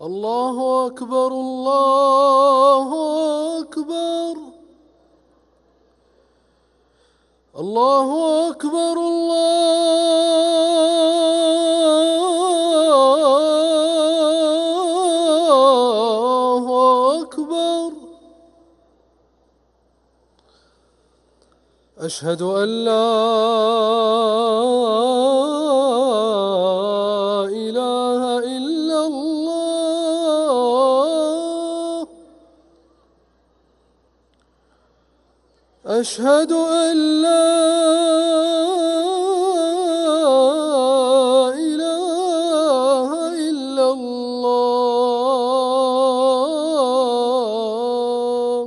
الله أكبر الله أكبر الله أكبر الله أكبر. أشهد أن لا إله إلا الله. أشهد أن لا إله إلا الله.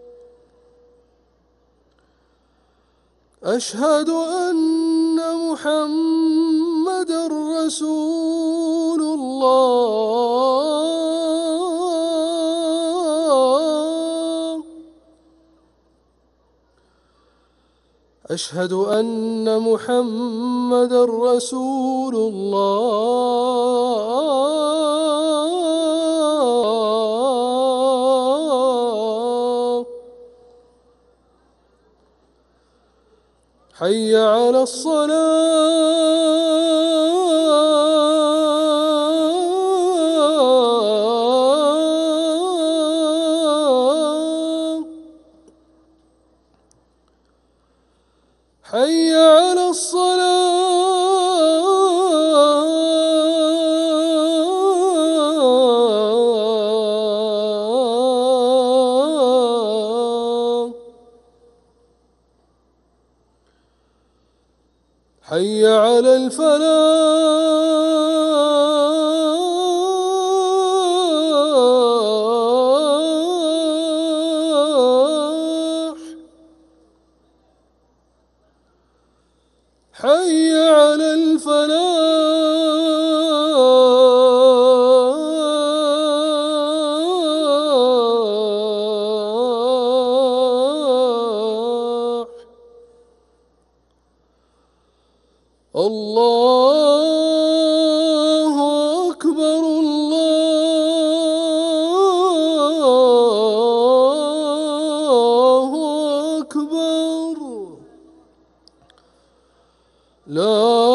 أشهد أن محمدًا رسول الله. أشهد أن محمدًا رسول الله. حي على الصلاة. حي على الصلاة. حي على الفلاح. حي على الفلاح. الله أكبر الله أكبر. لا